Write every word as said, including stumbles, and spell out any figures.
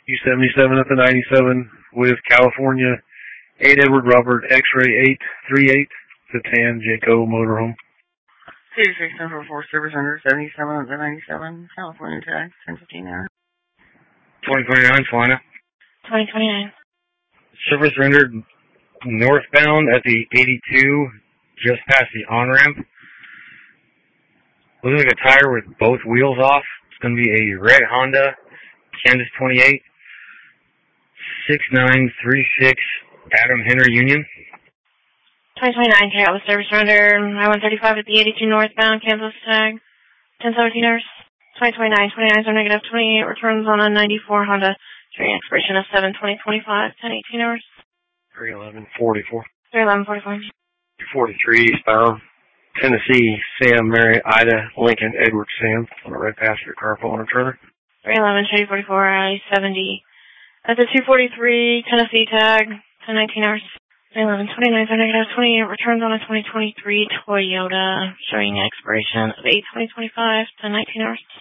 U seventy-seven at the ninety-seven with California eight Edward Robert X-ray eight three eight to Tan Jaco Motorhome. City six ten four four service under seventy-seven at the ninety-seven, California tag, ten fifteen hour. twenty twenty-nine, Salina. twenty twenty-nine. Service rendered northbound at the eighty-two, just past the on-ramp. Looks like a tire with both wheels off. It's going to be a red Honda, Kansas twenty-eight, six nine three six, Adam Henry Union. twenty twenty-nine, carry out with service render, I one thirty-five at the eighty-two northbound, Kansas tag, ten seventeen hours. twenty twenty-nine, twenty-nine, so negative twenty-eight, returns on a ninety-four Honda, carrying expiration of seven twenty twenty-five, ten eighteen hours. three eleven forty-four. three eleven forty-four. forty-three eastbound, Tennessee, Sam, Mary, Ida, Lincoln, Edward, Sam, on a red passenger car pulling a trailer. three eleven, Shady forty-four, I seventy. At the two forty-three, Tennessee tag, ten nineteen hours. three eleven twenty-nine, so negative twenty-eight, returns on a twenty twenty-three Toyota, showing expiration of eight twenty twenty-five, ten nineteen hours.